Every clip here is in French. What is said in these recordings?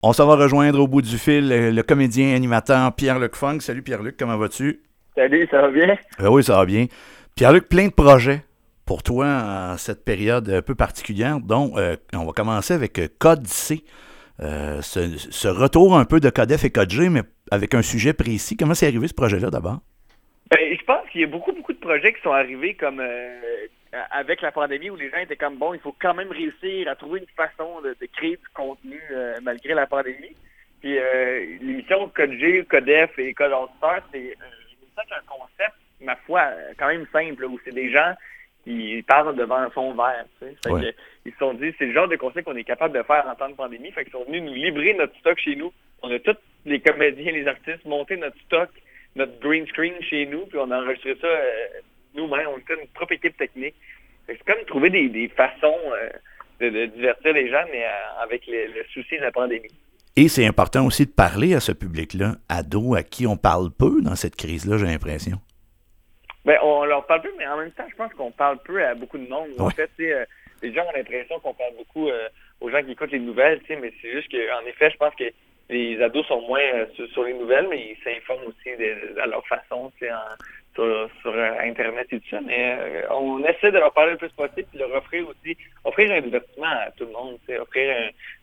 On s'en va rejoindre au bout du fil le comédien animateur Pierre-Luc Funk. Salut Pierre-Luc, comment vas-tu? Salut, ça va bien? Oui, ça va bien. Pierre-Luc, plein de projets pour toi en cette période un peu particulière, dont on va commencer avec Code C. Ce retour un peu de Codef et Code G, mais avec un sujet précis. Comment c'est arrivé ce projet-là d'abord? Ben, je pense qu'il y a beaucoup de projets qui sont arrivés comme avec la pandémie où les gens étaient comme bon, il faut quand même réussir à trouver une façon de créer du contenu malgré la pandémie. Puis l'émission Code G, Codef et Code All-Star, c'est un concept, ma foi, quand même simple, là, où c'est des gens qui parlent devant un fond vert. Tu sais. Ouais. Ils se sont dit, c'est le genre de concept qu'on est capable de faire en temps de pandémie. Fait qu'ils sont venus nous livrer notre stock chez nous. On a tous les comédiens, les artistes monté notre stock, notre green screen chez nous, puis on a enregistré ça nous-mêmes. On était une propre équipe technique. C'est comme trouver des façons de divertir les gens, mais avec le souci de la pandémie. Et c'est important aussi de parler à ce public-là, ados, à qui on parle peu dans cette crise-là, j'ai l'impression. Ben, on leur parle peu, mais en même temps, je pense qu'on parle peu à beaucoup de monde. Ouais. En fait, les gens ont l'impression qu'on parle beaucoup aux gens qui écoutent les nouvelles, mais c'est juste qu'en effet, je pense que les ados sont moins sur les nouvelles, mais ils s'informent aussi à leur façon, sur Internet et tout ça. Mais on essaie de leur parler le plus possible et leur offrir un divertissement à tout le monde, offrir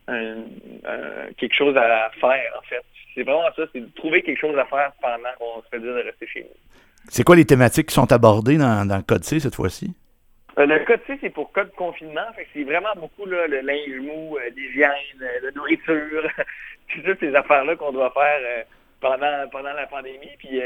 quelque chose à faire, en fait. C'est vraiment ça, c'est de trouver quelque chose à faire pendant qu'on se fait dire de rester chez nous. C'est quoi les thématiques qui sont abordées dans Code C cette fois-ci? Le code C, c'est pour code confinement. Fait que c'est vraiment beaucoup là, le linge mou, l'hygiène, la nourriture, toutes ces affaires-là qu'on doit faire pendant la pandémie. Puis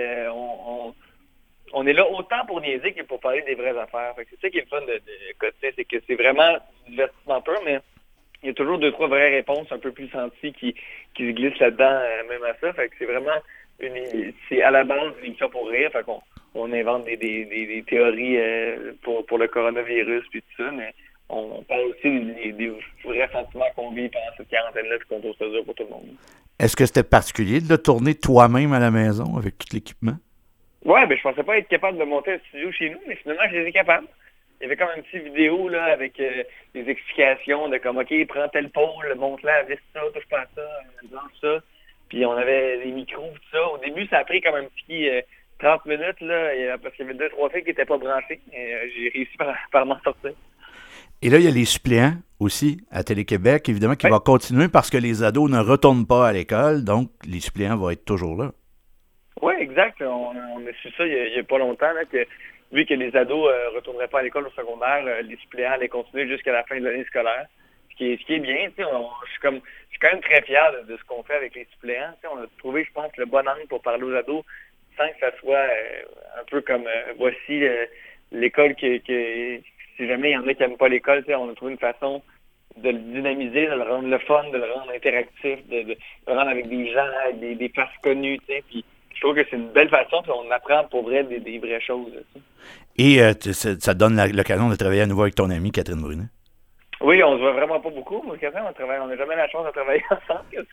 on est là autant pour niaiser que pour parler des vraies affaires. Fait que c'est ça qui est le fun de code C, c'est que c'est vraiment du divertissement pur, mais il y a toujours 2-3 vraies réponses un peu plus senties qui se glissent là-dedans, même à ça. Fait que c'est vraiment c'est à la base une émission pour rire. Fait qu'on invente des théories pour le coronavirus puis tout ça, mais on parle aussi des vrais sentiments qu'on vit pendant cette quarantaine-là puis qu'on trouve ça dur pour tout le monde. Est-ce que c'était particulier de le tourner toi-même à la maison avec tout l'équipement? Ouais, ben je pensais pas être capable de monter un studio chez nous, mais finalement je les ai capables. Il y avait comme une petite vidéo là avec des explications de comme OK, prends tel pôle, monte-la, visse ça, touche pas à ça, lance ça. Puis on avait des micros, tout ça. Au début, ça a pris comme un petit 30 minutes, là, parce qu'il y avait 2-3 filles qui n'étaient pas branchées. J'ai réussi par m'en sortir. Et là, il y a les suppléants aussi à Télé-Québec, évidemment, qui va continuer parce que les ados ne retournent pas à l'école, donc les suppléants vont être toujours là. Oui, exact. On a su ça il y a pas longtemps, là, que vu que les ados ne retourneraient pas à l'école au secondaire, les suppléants allaient continuer jusqu'à la fin de l'année scolaire. Ce qui est bien, je suis quand même très fier de ce qu'on fait avec les suppléants. On a trouvé, je pense, le bon angle pour parler aux ados sans que ça soit un peu comme voici l'école si jamais il y en a qui n'aiment pas l'école, on a trouvé une façon de le dynamiser, de le rendre le fun, de le rendre interactif, de le rendre avec des gens, avec des faces connues, puis je trouve que c'est une belle façon, puis on apprend pour vrai des vraies choses. Et ça te donne l'occasion de travailler à nouveau avec ton amie Catherine Brunet. Oui, on se voit vraiment pas beaucoup. Moi, Catherine, on n'a jamais la chance de travailler ensemble.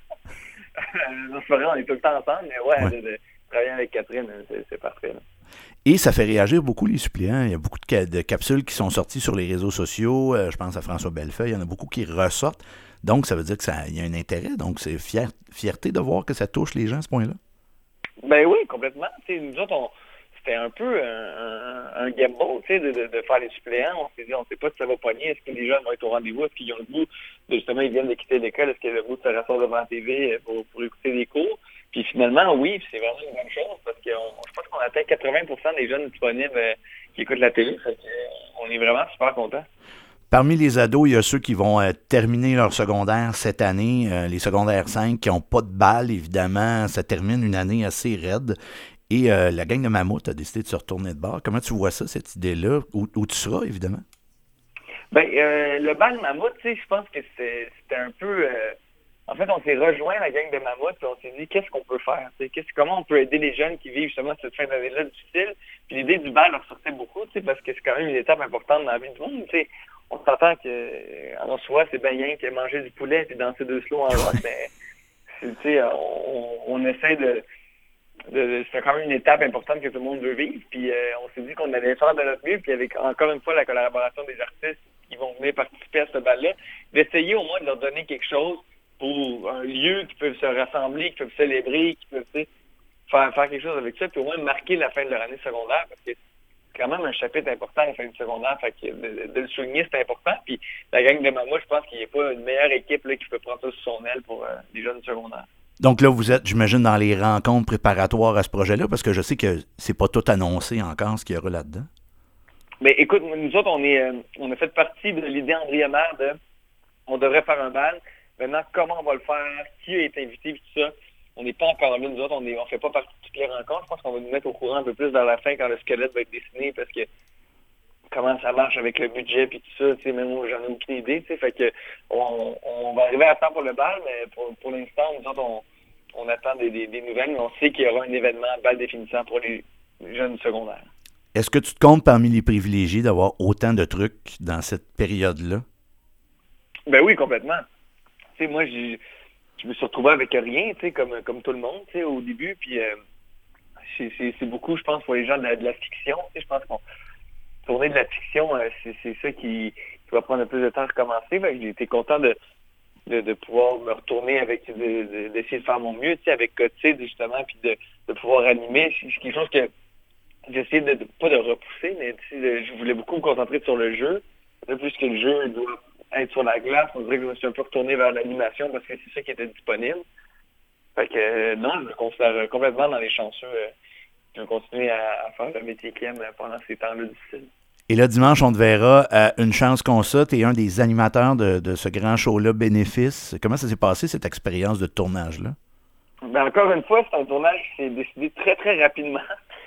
Non, c'est vrai, on est tout le temps ensemble, mais ouais. De travailler avec Catherine, c'est parfait. Là. Et ça fait réagir beaucoup les suppléants. Il y a beaucoup de capsules qui sont sorties sur les réseaux sociaux. Je pense à François Bellefeuille. Il y en a beaucoup qui ressortent. Donc, ça veut dire qu'il y a un intérêt. Donc, c'est fierté de voir que ça touche les gens à ce point-là. Ben oui, complètement. T'sais, nous autres, c'était un peu un gamble, de faire les suppléants. On s'est dit, on ne sait pas si ça va pogner. Est-ce que les jeunes vont être au rendez-vous? Est-ce qu'ils ont le goût justement, ils viennent de quitter l'école? Est-ce qu'ils ont le goût de se rasseoir devant la TV pour écouter des cours? Puis finalement, oui, c'est vraiment une bonne chose parce que je pense qu'on atteint 80% des jeunes disponibles qui écoutent la télé. Fait on est vraiment super contents. Parmi les ados, il y a ceux qui vont terminer leur secondaire cette année, les secondaires 5, qui n'ont pas de balle, évidemment. Ça termine une année assez raide. Et la gang de Mammouth a décidé de se retourner de bord. Comment tu vois ça, cette idée-là, où tu seras, évidemment? Ben, le bal Mammouth, je pense que c'était un peu... En fait, on s'est rejoint la gang de Mammouth et on s'est dit qu'est-ce qu'on peut faire, comment on peut aider les jeunes qui vivent justement cette fin d'année-là difficile. Puis l'idée du bal leur sortait beaucoup, parce que c'est quand même une étape importante dans la vie du monde. On s'entend que en soi, c'est bien rien que manger du poulet et danser deux slow en rock, mais on essaie de c'est quand même une étape importante que tout le monde veut vivre. Puis on s'est dit qu'on allait faire de notre mieux, puis avec encore une fois la collaboration des artistes qui vont venir participer à ce bal-là, d'essayer au moins de leur donner quelque chose pour un lieu qui peuvent se rassembler, qui peuvent célébrer, qui peuvent faire quelque chose avec ça, puis au moins marquer la fin de leur année secondaire, parce que c'est quand même un chapitre important, la fin du secondaire, fait que de le souligner, c'est important. Puis la gang de Mamouche, je pense qu'il n'y a pas une meilleure équipe là, qui peut prendre ça sous son aile pour les jeunes secondaires. Donc là, vous êtes, j'imagine, dans les rencontres préparatoires à ce projet-là, parce que je sais que c'est pas tout annoncé encore ce qu'il y aura là-dedans. Mais écoute, nous autres, on a fait partie de l'idée embryonnaire de on devrait faire un bal. Maintenant, comment on va le faire, qui est invité, puis tout ça, on n'est pas encore là. Nous autres, on fait pas partie de toutes les rencontres. Je pense qu'on va nous mettre au courant un peu plus vers la fin quand le squelette va être dessiné, parce que comment ça marche avec le budget puis tout ça, tu sais, même moi, j'en ai aucune idée, tu sais, fait que on va arriver à temps pour le bal, mais pour l'instant, nous autres, on attend des nouvelles, mais on sait qu'il y aura un événement bal définissant pour les jeunes secondaires. Est-ce que tu te comptes parmi les privilégiés d'avoir autant de trucs dans cette période-là? Ben oui, complètement. Tu sais, moi, je me suis retrouvé avec rien, tu sais, comme tout le monde, tu sais, au début, puis c'est beaucoup, je pense, pour les gens de la fiction, tu sais, je pense qu'on tourner de la fiction, c'est ça qui va prendre un peu de temps à recommencer. J'ai été content de pouvoir me retourner avec, d'essayer de faire mon mieux, tu sais, avec Cotide, justement, puis de pouvoir animer. C'est quelque chose que j'essayais pas de repousser, mais je voulais beaucoup me concentrer sur le jeu. Plus que le jeu doit être sur la glace, on dirait que je me suis un peu retourné vers l'animation parce que c'est ça qui était disponible. Fait que non, je me considère complètement dans les chanceux. Je vais continuer à faire le métier qu'il aime pendant ces temps-là difficiles. Et là, dimanche, on te verra à Une chance qu'on ça. Tu es un des animateurs de ce grand show-là, Bénéfice. Comment ça s'est passé, cette expérience de tournage-là? Ben, encore une fois, c'est un tournage qui s'est décidé très, très rapidement.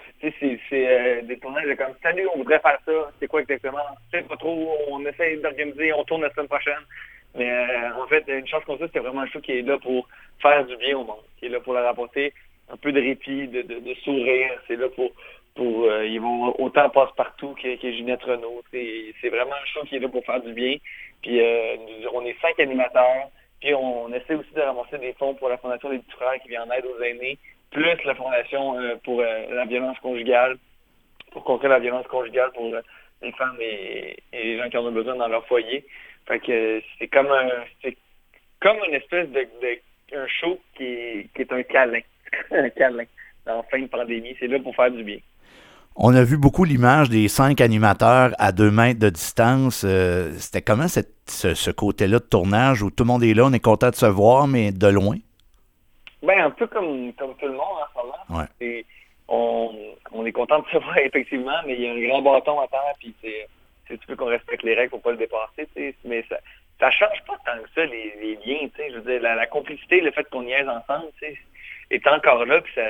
C'est des tournages de comme « Salut, on voudrait faire ça. C'est quoi exactement? Je sais pas trop. On essaie d'organiser. On tourne la semaine prochaine. » Mais en fait, Une chance qu'on ça, c'est vraiment un show qui est là pour faire du bien au monde. Qui est là pour leur apporter un peu de répit, de sourire. C'est là pour ils vont autant Passe-Partout que Ginette Renault. C'est vraiment un show qui est là pour faire du bien. Puis on est 5 animateurs. Puis on essaie aussi de ramasser des fonds pour la Fondation des petits frères qui vient en aide aux aînés, plus la Fondation pour la violence conjugale, pour contrer la violence conjugale pour les femmes et les gens qui en ont besoin dans leur foyer. Fait que c'est comme une espèce de un show qui est un câlin. Un câlin en fin de pandémie. C'est là pour faire du bien. On a vu beaucoup l'image des 5 animateurs à 2 mètres de distance. C'était comment ce côté-là de tournage où tout le monde est là, on est content de se voir, mais de loin? Ben un peu comme tout le monde en ce moment. Ouais. Et on est content de se voir effectivement, mais il y a un grand bâton à terre, puis c'est tu veux qu'on respecte les règles pour pas le dépasser, t'sais. Mais ça change pas tant que ça les liens, tu sais. Je veux dire, la complicité, le fait qu'on y aise ensemble, tu sais, est encore là, puis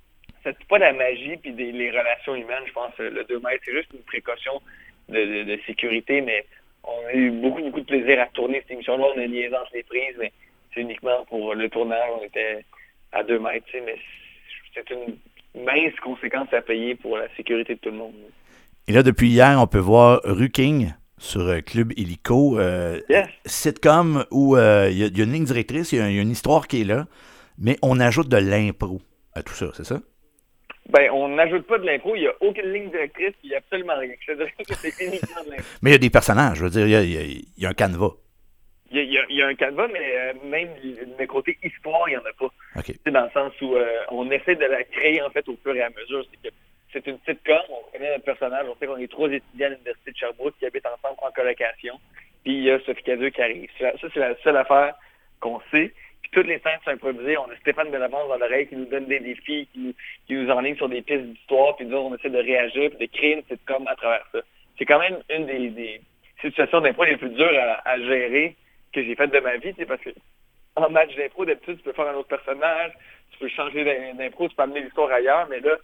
ça tue pas la magie puis les relations humaines, je pense. Le 2 mètres, c'est juste une précaution de sécurité, mais on a eu beaucoup de plaisir à tourner cette émission-là. On a niaisé entre les prises, mais c'est uniquement pour le tournage. On était à 2 mètres, tu sais, mais c'est une mince conséquence à payer pour la sécurité de tout le monde. Et là, depuis hier, on peut voir Ruking sur Club Illico. Yes. Sitcom où il y a une ligne directrice, il y a une histoire qui est là, mais on ajoute de l'impro à tout ça, c'est ça? Ben, on n'ajoute pas de l'impro, il n'y a aucune ligne directrice, il n'y a absolument rien. Je te dirais que c'est uniquement de l'impro. Mais il y a des personnages, je veux dire, il y a un canevas. Il y a un canevas, mais même le côté histoire, il n'y en a pas. Okay. C'est dans le sens où on essaie de la créer en fait au fur et à mesure. C'est une sitcom, on connaît notre personnage, on sait qu'on est 3 étudiants à l'Université de Sherbrooke qui habitent ensemble en colocation. Puis il y a Sophie Cadieux qui arrive. Ça, c'est la seule affaire qu'on sait. Puis toutes les scènes sont improvisées. On a Stéphane Bellavance dans l'oreille qui nous donne des défis, qui nous enligne sur des pistes d'histoire, puis nous on essaie de réagir, puis de créer une sitcom à travers ça. C'est quand même une des situations d'impro les plus dures à gérer que j'ai faites de ma vie, parce que en match d'impro, d'habitude, tu peux faire un autre personnage, tu peux changer d'impro, tu peux amener l'histoire ailleurs, mais là,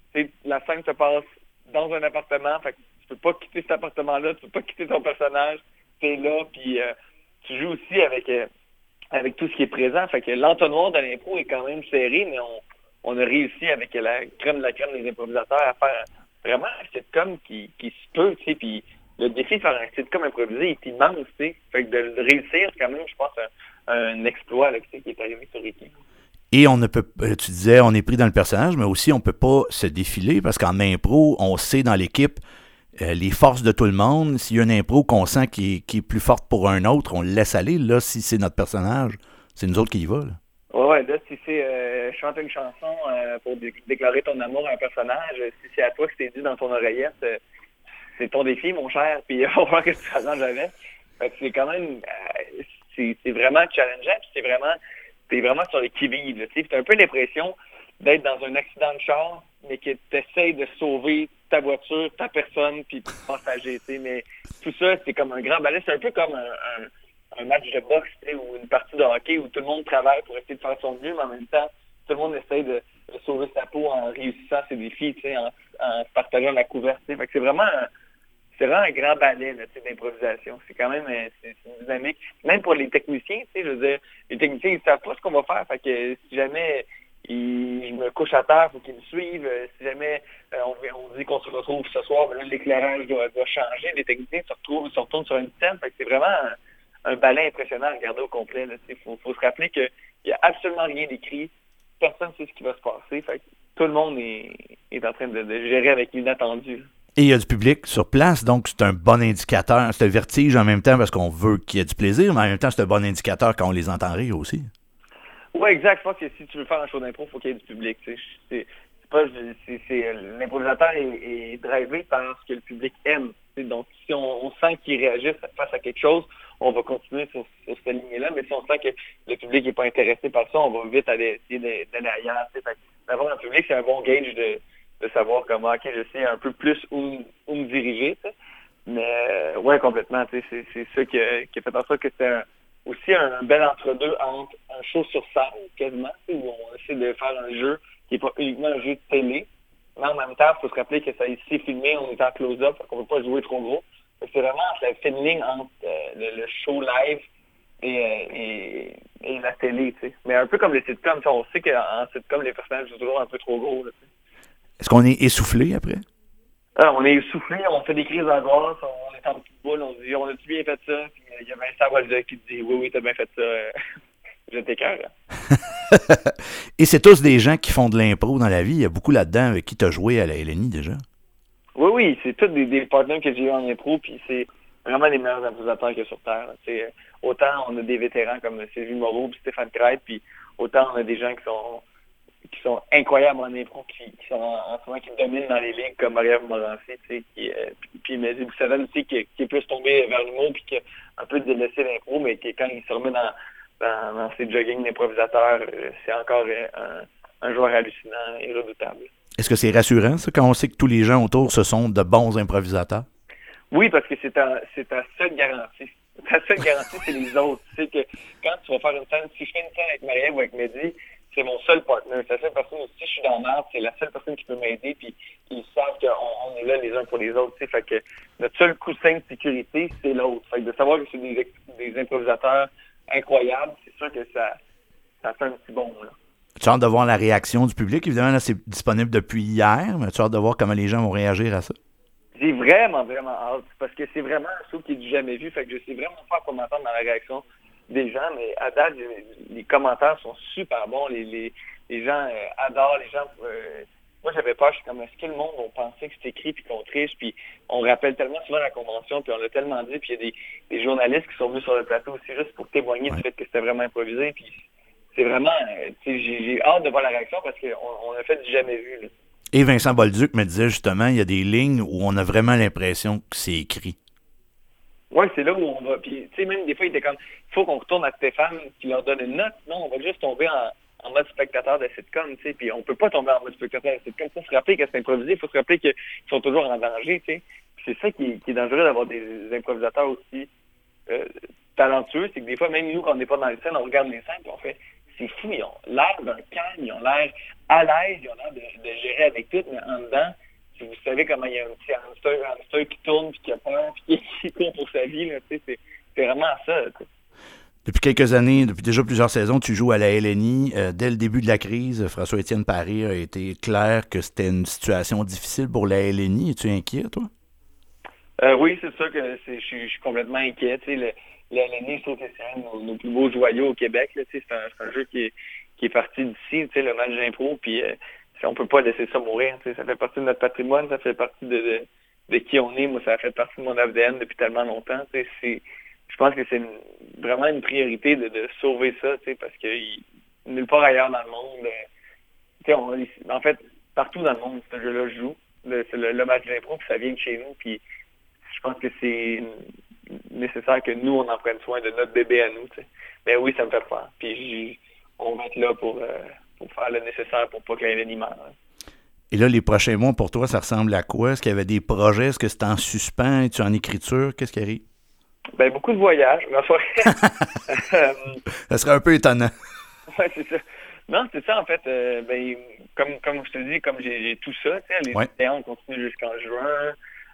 la scène se passe dans un appartement, fait que tu peux pas quitter cet appartement-là, tu peux pas quitter ton personnage, t'es là, puis tu joues aussi avec tout ce qui est présent, fait que l'entonnoir de l'impro est quand même serré, mais on a réussi avec la crème de la crème des improvisateurs à faire vraiment un sitcom qui se peut, tu sais, puis le défi de faire un sitcom improvisé est immense, tu sais, fait que de le réussir, c'est quand même, je pense, un exploit là, qui est arrivé sur l'équipe. Et on ne peut, tu disais, on est pris dans le personnage, mais aussi on ne peut pas se défiler parce qu'en impro, on sait dans l'équipe les forces de tout le monde. S'il y a une impro qu'on sent qui est plus forte pour un autre, on le laisse aller. Là, si c'est notre personnage, C'est nous autres qui y va, là. Ouais, là, si c'est chanter une chanson pour déclarer ton amour à un personnage, si c'est à toi que c'est dit dans ton oreillette, c'est ton défi, mon cher, puis on va voir que tu t'arranges avec. Fait que c'est quand même, c'est vraiment challengeant, puis t'es vraiment sur les qui-vive, tu sais. T'as un peu l'impression d'être dans un accident de char, mais que t'essayes de sauver ta voiture, ta personne, puis ton passager, tu sais. Mais tout ça, c'est comme un grand balai. C'est un peu comme un match de boxe, tu sais, ou une partie de hockey où tout le monde travaille pour essayer de faire son mieux, mais en même temps, tout le monde essaye de sauver sa peau en réussissant ses défis, tu sais, en partageant la couverte, tu sais. Fait que c'est vraiment un grand balai là, d'improvisation. C'est quand même c'est une dynamique. Même pour les techniciens, tu sais, je veux dire, les techniciens, ils savent pas ce qu'on va faire. Fait que si jamais je me couche à terre, faut qu'ils me suivent. Si jamais on dit qu'on se retrouve ce soir, ben là, l'éclairage doit changer. Les techniciens se retournent sur une scène. Fait que c'est vraiment un balai impressionnant à regarder au complet. Il faut se rappeler qu'il n'y a absolument rien d'écrit. Personne ne sait ce qui va se passer. Fait que tout le monde est en train de gérer avec l'inattendu. Là. Et il y a du public sur place, donc c'est un bon indicateur. C'est un vertige en même temps parce qu'on veut qu'il y ait du plaisir, mais en même temps, c'est un bon indicateur quand on les entend rire aussi. Oui, exact. Je pense que si tu veux faire un show d'impro, il faut qu'il y ait du public. L'improvisateur est drivé par ce que le public aime. Donc, si on sent qu'il réagisse face à quelque chose, on va continuer sur cette ligne-là. Mais si on sent que le public n'est pas intéressé par ça, on va vite essayer d'aller ailleurs. D'avoir un public, c'est un bon gauge de savoir comment, OK, je sais un peu plus où me diriger. T'sais. Mais, ouais, complètement. C'est ça qui a fait en sorte que c'est aussi un bel entre-deux entre un show sur scène, quasiment, où on essaie de faire un jeu qui n'est pas uniquement un jeu de télé. Mais en même temps, il faut se rappeler que ça a été filmé, on est en close-up, qu'on ne peut pas jouer trop gros. C'est vraiment la fine ligne entre le show live et la télé, tu sais. Mais un peu comme les sitcoms, on sait qu'en sitcom, les personnages sont toujours un peu trop gros. Là, est-ce qu'on est essoufflé après? On est essoufflé, on fait des crises d'angoisse, on est en petite boule, on dit « On a-tu bien fait ça? » Puis il y a Vincent Walde qui dit « Oui, t'as bien fait ça. » Je t'écœure. Et c'est tous des gens qui font de l'impro dans la vie. Il y a beaucoup là-dedans avec qui tu as joué à la LNI déjà. Oui, c'est tous des partenaires que j'ai eu en impro, puis c'est vraiment les meilleurs improvisateurs qu'il y a sur Terre. Autant on a des vétérans comme Sylvie Moreau et Stéphane Crête, puis autant on a des gens qui sont incroyables en impro, qui sont en ce moment qui dominent dans les ligues comme Marie-Ève Morancy, puis Mehdi Boussavan aussi, qui est plus tombé vers l'humour, puis qui a un peu délaissé l'impro, mais qui quand il se remet dans ses joggings d'improvisateurs, c'est encore un joueur hallucinant et redoutable. Est-ce que c'est rassurant, ça, quand on sait que tous les gens autour, ce sont de bons improvisateurs? Oui, parce que c'est ta seule garantie. Ta seule garantie, c'est les autres. Tu sais que quand tu vas faire une scène, si je fais une scène avec Marie-Ève ou avec Mehdi, c'est mon seul partenaire. C'est la seule personne aussi, je suis dans l'art, c'est la seule personne qui peut m'aider, puis ils savent qu'on est là les uns pour les autres. Tu sais, fait que notre seul coussin de sécurité, c'est l'autre. Fait que de savoir que c'est des improvisateurs incroyables, c'est sûr que ça fait un petit bond, là. Tu as hâte de voir la réaction du public? Évidemment, là, c'est disponible depuis hier, mais tu as hâte de voir comment les gens vont réagir à ça? J'ai vraiment, vraiment hâte, parce que c'est vraiment un show qui est du jamais vu, fait que je sais vraiment pas à quoi m'attendre dans la réaction des gens, mais à date, les commentaires sont super bons, les gens adorent, les gens... moi, j'avais peur, je suis comme, est-ce que le monde va penser que c'est écrit puis qu'on triche, puis on rappelle tellement souvent la convention, puis on l'a tellement dit, puis il y a des journalistes qui sont venus sur le plateau aussi juste pour témoigner du fait que c'était vraiment improvisé, puis c'est vraiment... j'ai hâte de voir la réaction parce qu'on a fait du jamais vu, là. Et Vincent Bolduc me disait justement, il y a des lignes où on a vraiment l'impression que c'est écrit. Oui, c'est là où on va. Puis, tu sais, même des fois, il était comme, il faut qu'on retourne à Stéphane qui leur donne une note. Non, on va juste tomber en mode spectateur de sitcom, tu sais. Puis, on peut pas tomber en mode spectateur de sitcom. Il faut se rappeler que c'est improvisé. Il faut se rappeler qu'ils sont toujours en danger, tu sais. Puis, c'est ça qui est dangereux d'avoir des improvisateurs aussi talentueux. C'est que des fois, même nous, quand on n'est pas dans les scènes, on regarde les scènes et on fait, c'est fou, ils ont l'air d'un calme, ils ont l'air à l'aise, ils ont l'air de gérer avec tout, mais en dedans, si vous savez comment il y a un petit hamster qui tourne, puis qui a peur, puis qui court pour sa vie, là, c'est vraiment ça. T'sais. Depuis quelques années, depuis déjà plusieurs saisons, tu joues à la LNI. Dès le début de la crise, François-Étienne Paré a été clair que c'était une situation difficile pour la LNI. Es-tu inquiet, toi? Oui, c'est sûr que je suis complètement inquiet. La LNI, je trouve que c'est un de nos plus beaux joyaux au Québec. Là, c'est un jeu qui est parti d'ici, le match d'impro, puis on peut pas laisser ça mourir. Ça fait partie de notre patrimoine, ça fait partie de qui on est. Moi, ça a fait partie de mon ADN depuis tellement longtemps. je pense que c'est vraiment une priorité de sauver ça, parce que nulle part ailleurs dans le monde, en fait, partout dans le monde, ce jeu-là joue. C'est le match d'impro, puis ça vient de chez nous, puis je pense que c'est nécessaire que nous, on en prenne soin de notre bébé à nous, Mais oui, ça me fait peur. Puis on va être là pour faire le nécessaire pour pas qu'il y ait l'animal. Et là, les prochains mois, pour toi, ça ressemble à quoi? Est-ce qu'il y avait des projets? Est-ce que c'est en suspens? Es-tu en écriture? Qu'est-ce qui arrive? Ben, beaucoup de voyages. Ça serait un peu étonnant. Oui, c'est ça. Non, c'est ça, en fait. Comme je te dis, comme j'ai tout ça, les vidéos, on continue jusqu'en juin.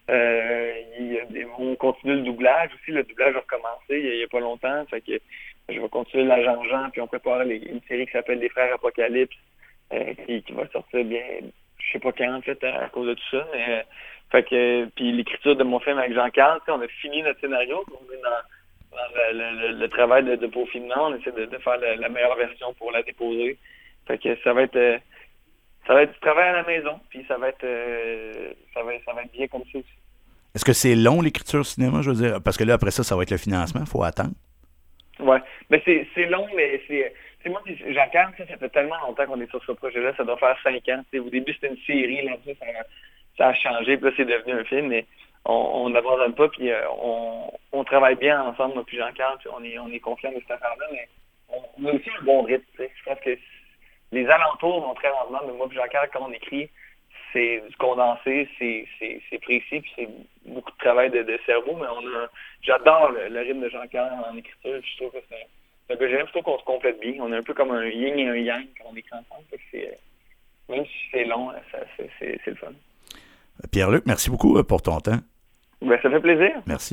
On continue le doublage aussi. Le doublage a recommencé il y a pas longtemps. Fait que je vais continuer l'agent Jean, puis on prépare une série qui s'appelle Les Frères Apocalypse, qui va sortir bien, je sais pas quand, en fait, à cause de tout ça. Mais, puis l'écriture de mon film avec Jean-Carl, on a fini notre scénario. On est dans le travail de peaufinement. On essaie de faire la meilleure version pour la déposer. Fait que ça va être du travail à la maison, puis ça va être bien comme ça aussi. Est-ce que c'est long, l'écriture cinéma, je veux dire? Parce que là, après ça va être le financement, il faut attendre. Ouais, mais c'est long, mais c'est moi, Jean-Carl, ça fait tellement longtemps qu'on est sur ce projet-là, ça doit faire 5 ans. Au début, c'était une série, là, ça a changé, puis là, c'est devenu un film, mais on n'abandonne pas, puis on travaille bien ensemble, moi puis Jean-Carl, puis on est confiants de cette affaire-là, mais on a aussi un bon rythme, je pense que les alentours vont très lentement, mais moi puis Jean-Carl, quand on écrit, c'est du condensé, c'est précis, puis c'est beaucoup de travail de cerveau, mais j'adore le rythme de Jean-Carl en écriture, je trouve que c'est un peu j'aime plutôt qu'on se complète bien. On est un peu comme un yin et un yang quand on écrit ensemble, même si c'est long, c'est le fun. Pierre-Luc, merci beaucoup pour ton temps. Ben, ça fait plaisir. Merci.